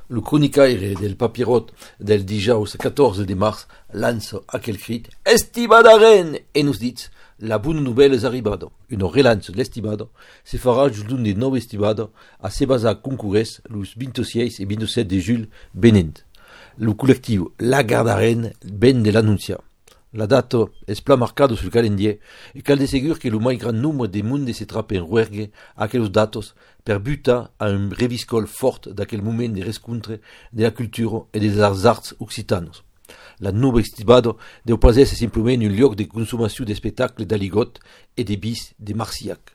Le cronicaire del papirot del dijous 14 de mars lança aquel crit «Estibadaren!» e nos dit «La bonne nouvelle és arribada». Une relance de l'estibada se farà d'un de 9 estibada a se basa concurreix los 26 et 27 de juillet benent. Le collectiu La Gardaren ben de l'annunciar. La data és pla marcada sul calendrier e cal de segur que lo mai gran nombre de monde se trape en ruergue a aquellos datos per butar a un reviscol fort d'aquel moment de rescontre de la cultura e des arts occitanos. La nova estibada deu pas ésser simplement un lloc de consumació d'espectacles d'aligot e de bis de marciac.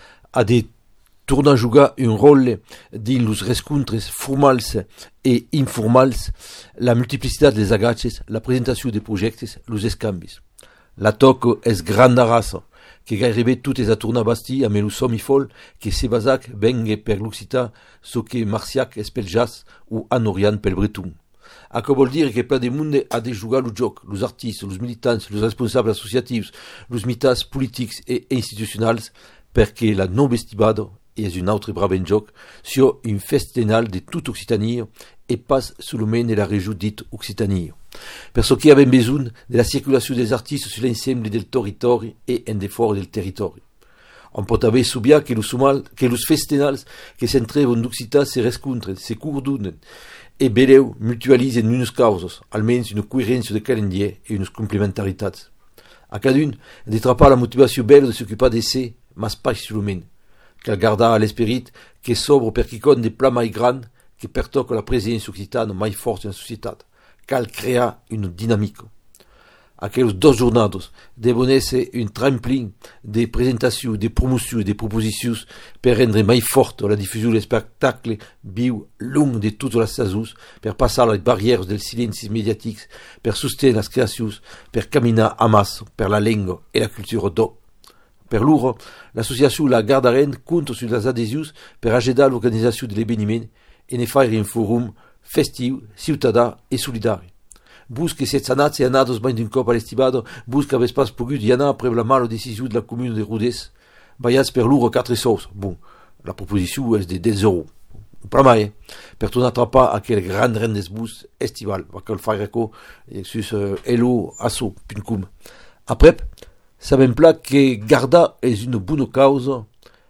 A de tornar a jugar un rol dins los rescontres formals e informals, la multiplicitat des agatges, la presentació de projectes, los escambis. La toc és granda raça, que gairebé tot és a tornar a bastir amb el somifol que se basac vengue per l'occità so que marciac és pel jazz o anorian pel breton. Això vol dir que pla de monde ha de jugar lo joc, los artistes, los militants, los responsables associatius, los mitats politics e institucionals, perquè la nova estibada és un altre braven joc sur un festival de toute Occitanie et pas seulement de la région dite Occitanie. Perso qui avait besoin de la circulation des artistes sur l'ensemble del territori et un effort del territori. On pot haver subia que los festivals que s'entreven d'Occità se rescontren, se coordonen e beleu mutualisen unes causes, almenys una coherència de calendrier e unes complementaritats. A cada un de trapar la motivació bella de s'ocupar de ser, mas pas seulement. Cal gardar a l'esperit que sobre per quicon de pla mai gran que pertoca la presència occitana mai forta en la societat. Cal crear una dinamica. Aquells 2 jornados deuen ésser un tremplin de presentació, de promoció i de proposicions per rendre mai forta la difusió de l'espectacle viu long de totes les saisons, per passar les barrieres dels silencis mediàtics, per sostenir les creacions, per caminar a mas per la llengua i la cultura d'or. Per loro, l'associació La Gardaren compta sur les adhesions per ajudar l'organització de l'esveniment e ne faire un fòrum festiu, ciutadà e solidari. Busque set anats e anados mai d'un cop a l'estibada, busque avès pas pogut i anar après la mala decisió de la comune de Rodés, baiats per loro 4 sous. Bon, la proposició és de 10 euros. Pas mai, per tornar a atrapar aquel gran rendezvous estival, aquel fareco sus elo.asso.com. Après, sabem pla que gardar és una bona causa,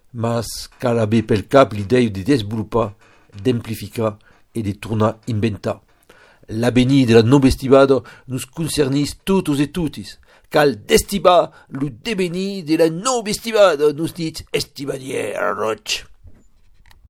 mas cal haver pel cap l'idea de desenvolupar, d'amplificar e de tornar a inventar. L'avenir de la nova estibada nos concernís totos e totis. Cal d'estibar lo devenir de la nova estibada, nos dit estibadier roig.